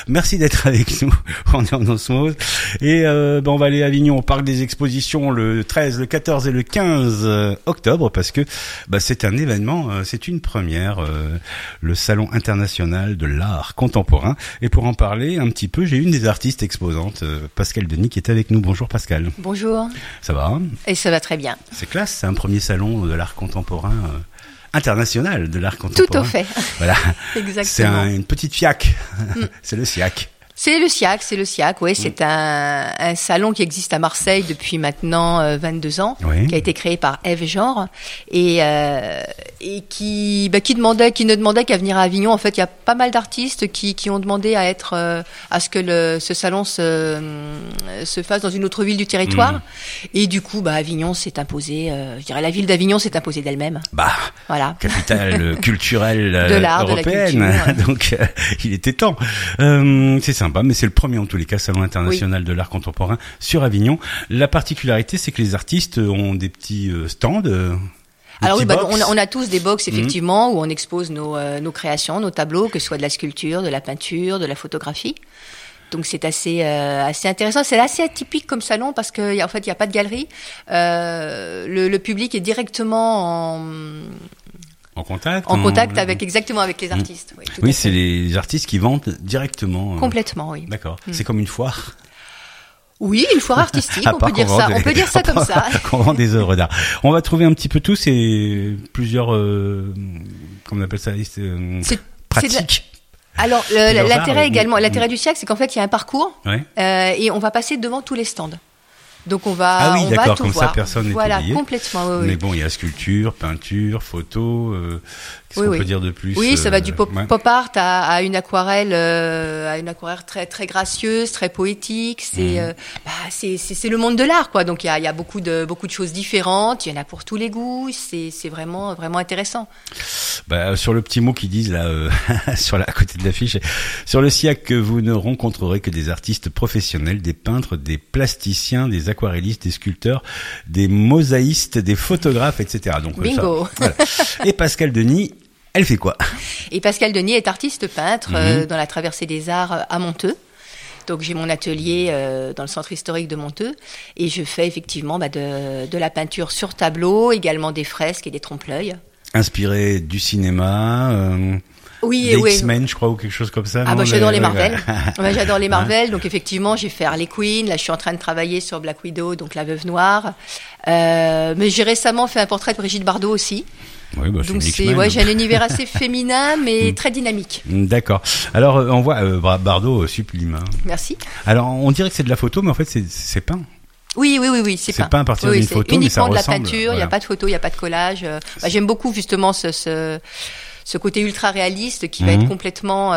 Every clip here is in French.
Merci d'être avec nous. On est en osmose. Et on va aller à Avignon au Parc des Expositions le 13, le 14 et le 15 octobre parce que c'est un événement, c'est une première, le Salon international de l'art contemporain. Et pour en parler un petit peu, j'ai une des artistes exposantes, Pascale Denis, qui est avec nous. Bonjour Pascale. Bonjour. Ça va? Et ça va très bien. C'est classe, c'est un premier salon de l'art contemporain. International de l'art contemporain. Tout au fait. Voilà. Exactement. C'est une petite FIAC. C'est le SIAC. C'est le SIAC, oui. C'est un salon qui existe à Marseille depuis maintenant 22 ans, qui a été créé par Ève Genre et qui ne demandait qu'à venir à Avignon. En fait, il y a pas mal d'artistes qui ont demandé à ce que ce salon se fasse dans une autre ville du territoire. Et du coup, Avignon s'est imposé. Je dirais la ville d'Avignon s'est imposée d'elle-même. Voilà. Capitale culturelle de l'art, européenne. De la culture, Donc, il était temps. C'est sympa. Mais c'est le premier en tous les cas salon international de l'art contemporain sur Avignon. La particularité, c'est que les artistes ont des petits stands. Alors oui, on a tous des box effectivement où on expose nos créations, nos tableaux, que ce soit de la sculpture, de la peinture, de la photographie. Donc c'est assez intéressant, c'est assez atypique comme salon parce que en fait il y a pas de galerie. Le public est directement en contact avec les artistes. Oui, c'est les artistes qui vendent directement. Complètement, oui. D'accord. C'est comme une foire. Oui, une foire artistique, on peut dire ça comme ça. Qu'on vend des œuvres d'art. On va trouver un petit peu tout, c'est plusieurs, comment on appelle ça, pratiques. Alors, l'intérêt du SIAC, c'est qu'en fait, il y a un parcours, et on va passer devant tous les stands. Donc on va tout comme voir. ça personne n'est oublié. Complètement. Oui. Mais bon, il y a sculpture, peinture, photo. Qu'est-ce qu'on peut dire de plus? Oui, ça va du pop art à une aquarelle, très très gracieuse, très poétique. C'est le monde de l'art, quoi. Donc il y a beaucoup de choses différentes. Il y en a pour tous les goûts. C'est vraiment vraiment intéressant. Sur le petit mot qu'ils disent là, à côté de l'affiche, sur le SIAC, vous ne rencontrerez que des artistes professionnels, des peintres, des plasticiens, des aquarellistes, des sculpteurs, des mosaïstes, des photographes, etc. Donc, bingo. Voilà. Et Pascale Denis, elle fait quoi? Et Pascale Denis est artiste peintre dans la Traversée des Arts à Monteux. Donc j'ai mon atelier dans le centre historique de Monteux et je fais effectivement de la peinture sur tableau, également des fresques et des trompe-l'œil. Inspiré du cinéma. Oui, X-Men, je crois, ou quelque chose comme ça. J'adore les Marvel. J'adore les Marvel. Donc, effectivement, j'ai fait Harley Quinn. Là, je suis en train de travailler sur Black Widow, donc la Veuve Noire. Mais j'ai récemment fait un portrait de Brigitte Bardot aussi. Oui, donc, j'ai un univers assez féminin, mais très dynamique. D'accord. Alors, on voit, Bardot sublime. Merci. Alors, on dirait que c'est de la photo, mais en fait, c'est peint. Oui, c'est pas à partir d'une photo, mais ça ressemble. Uniquement de la peinture. Il n'y a pas de photo, il n'y a pas de collage. J'aime beaucoup, justement, ce côté ultra réaliste qui va être complètement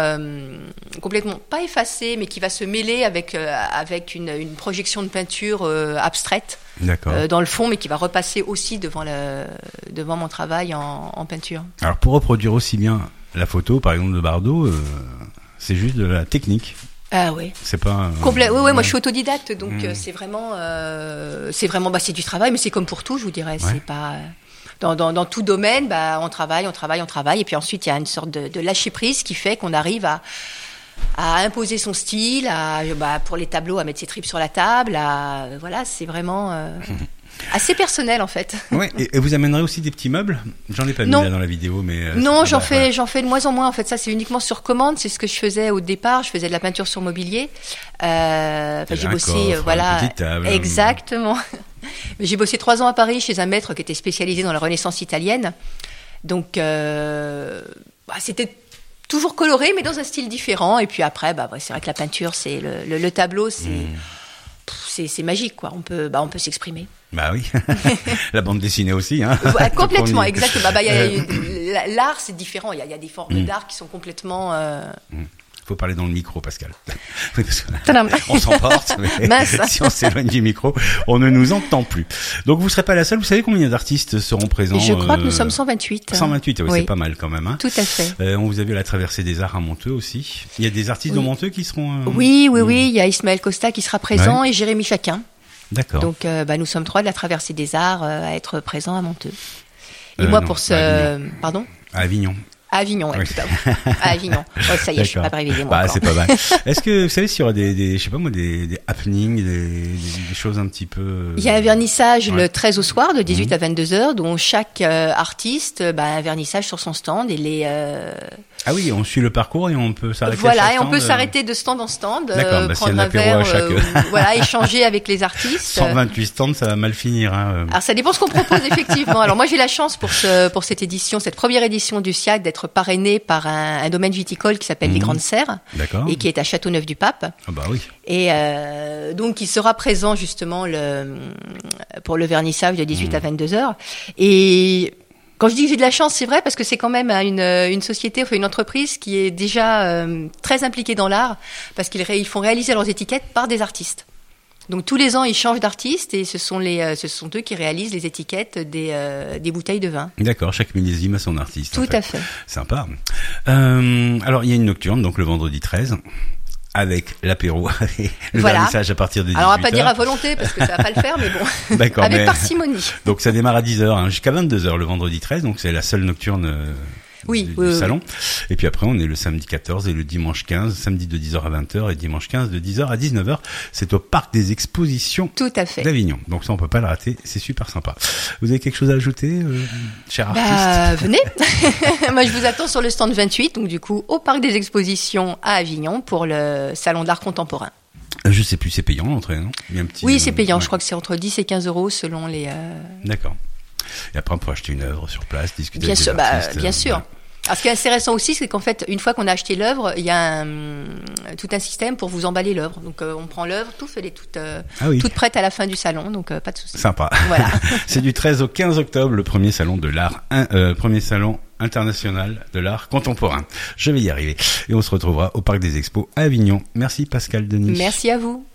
pas effacé, mais qui va se mêler avec une projection de peinture abstraite dans le fond, mais qui va repasser aussi devant mon travail en peinture. Alors pour reproduire aussi bien la photo, par exemple de Bardot, c'est juste de la technique. Ah oui. C'est pas moi je suis autodidacte, donc c'est vraiment c'est du travail, mais c'est comme pour tout, je vous dirais. C'est pas dans tout domaine, on travaille, et puis ensuite il y a une sorte de lâcher prise qui fait qu'on arrive à imposer son style, pour les tableaux à mettre ses tripes sur la table, c'est vraiment assez personnel en fait. Ouais, et vous amènerez aussi des petits meubles? J'en ai pas mis là dans la vidéo, mais non, j'en fais de moins en moins en fait. Ça c'est uniquement sur commande. C'est ce que je faisais au départ. Je faisais de la peinture sur mobilier. J'ai bossé, une petite table. Exactement. J'ai bossé 3 ans à Paris chez un maître qui était spécialisé dans la Renaissance italienne. Donc c'était toujours coloré, mais dans un style différent. Et puis après, c'est vrai que la peinture, c'est le tableau, c'est magique, quoi. On peut s'exprimer. Bah oui, la bande dessinée aussi, hein. Complètement, exactement. L'art, c'est différent. Il y a des formes d'art qui sont complètement. Faut parler dans le micro, Pascal. Oui, parce on s'emporte, mais si on s'éloigne du micro, on ne nous entend plus. Donc vous serez pas la seule. Vous savez combien d'artistes seront présents? Je crois que nous sommes 128. 128, oui. C'est pas mal quand même. Hein. Tout à fait. On vous a vu à la Traversée des Arts à Monteux aussi. Il y a des artistes de Monteux qui seront. Oui. Il y a Ismaël Costa qui sera présent et Jérémy Chaquin. D'accord. Donc nous sommes 3 de la Traversée des Arts à être présents à Monteux. Et moi pour ce, pardon. À Avignon. À Avignon, ouais, tout à fait. À Avignon. Oh, ça y est, je suis pas réveillée, moi. Bah, c'est pas mal. Est-ce que, vous savez, s'il y aura je sais pas moi, des happenings, des choses un petit peu... Il y a un vernissage le 13 au soir, de 18 à 22 heures, dont chaque artiste, un vernissage sur son stand et les... Ah oui, on suit le parcours et on peut s'arrêter Voilà, à chaque et on peut stand, s'arrêter de stand en stand, D'accord, prendre un verre, à chaque... voilà, échanger avec les artistes. 128 stands, ça va mal finir. Hein. Alors ça dépend ce qu'on propose effectivement. Alors moi j'ai la chance pour cette édition, cette première édition du SIAC, d'être parrainée par un domaine viticole qui s'appelle les Grandes Serres, et qui est à Châteauneuf-du-Pape. Ah bah oui. Et donc il sera présent justement pour le vernissage de 18 à 22 heures. Et quand je dis que j'ai de la chance, c'est vrai parce que c'est quand même une société, enfin une entreprise qui est déjà très impliquée dans l'art, parce qu'ils font réaliser leurs étiquettes par des artistes. Donc tous les ans, ils changent d'artistes et ce sont eux qui réalisent les étiquettes des bouteilles de vin. D'accord, chaque millésime a son artiste. Tout à fait. Sympa. Alors il y a une nocturne, donc le vendredi 13. Avec l'apéro et le vernissage à partir de 18h. Alors on va pas dire à volonté parce que ça va pas le faire, mais bon. D'accord, avec parcimonie. Donc ça démarre à 10h jusqu'à 22h le vendredi 13, donc c'est la seule nocturne du salon. Et puis après on est le samedi 14 et le dimanche 15, samedi de 10h à 20h et dimanche 15 de 10h à 19h. C'est au parc des expositions d'Avignon. Donc ça on peut pas le rater, c'est super sympa. Vous avez quelque chose à ajouter, cher artiste? Venez. Moi je vous attends sur le stand 28, donc du coup au parc des expositions à Avignon pour le salon de l'art contemporain. Je sais plus, c'est payant l'entrée, non? Il y a un petit... Oui, c'est payant, je crois que c'est entre 10 et 15 euros selon les... D'accord. Et après, on peut acheter une œuvre sur place, discuter bien avec sûr, les artistes. Bien sûr. Alors, ce qui est intéressant aussi, c'est qu'en fait, une fois qu'on a acheté l'œuvre, il y a tout un système pour vous emballer l'œuvre. Donc, on prend l'œuvre, elle est toute prête à la fin du salon, donc pas de souci. Sympa. Voilà. C'est du 13 au 15 octobre, le premier salon de l'art, premier salon international de l'art contemporain. Je vais y arriver. Et on se retrouvera au Parc des Expos à Avignon. Merci Pascal Denis. Merci à vous.